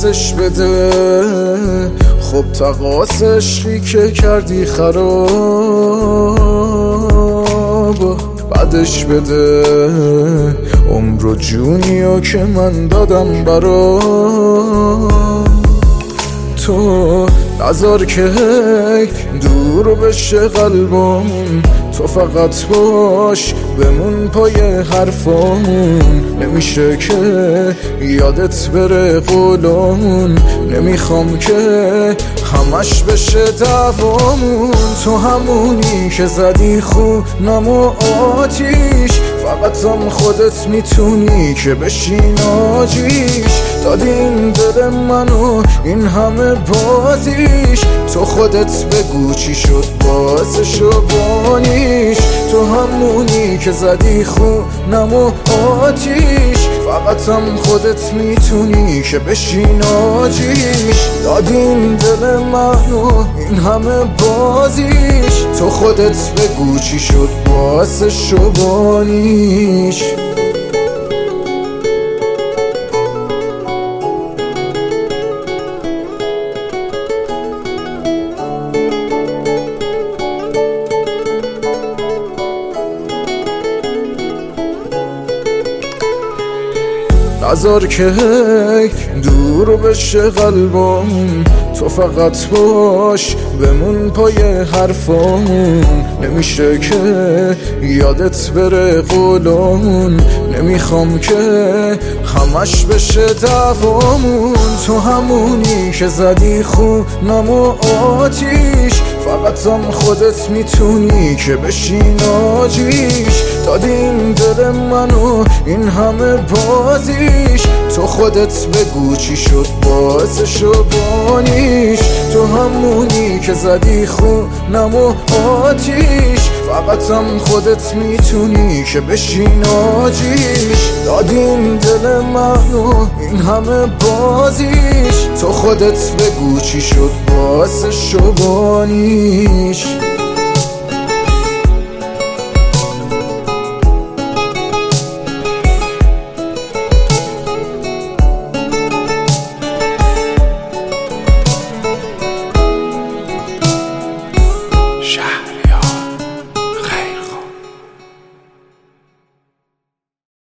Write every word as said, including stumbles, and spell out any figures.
پسش بده. خب تقاص عشقی که کردی خراب بعدش بده. عمر و جونیو که من دادم برا تو، نذار که دور بشه قلبمون. تو فقط باش بمون پای حرفامون. نمیشه که یادت بره قولمون. نمیخوام که همش بشه دعوامون. تو همونی که زدی خونم و آتیش، فقط هم خودت میتونی که بشی ناجیش. دادی این دل منو این همه بازیش. تو خودت بگو چی شد بازشو بانیش. تو همونی که زدی خونم و آتیش، فقط هم خودت میتونی که بشی ناجیش. دادی این دل منو این همه بازیش. تو خودت بگو چی شد بازشو بانیش. نذار که دور بشه قلبمون. تو فقط باش بمون پای حرفامون. نمیشه که یادت بره قولمون. نمیخوام که همش بشه دعوامون. تو همونی که زدی خونم و آتیش، فقط هم خودت میتونی که بشی ناجیش. دادی این دل منو این همه بازیش. تو خودت بگو چی شد بازشو بانیش. تو همونی که زدی خونم و آتیش، فقط هم خودت میتونی که بشی ناجیش. دادی این دل منو این همه بازیش. تو خودت بگو چی شد بازشو بانیش.